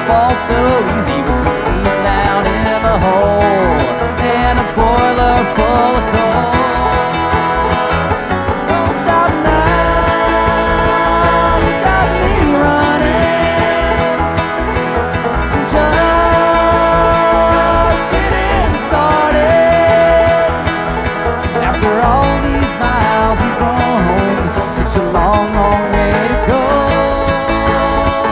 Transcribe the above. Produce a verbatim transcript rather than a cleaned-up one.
fall so easy with some steam down in the hole and a boiler full of coal.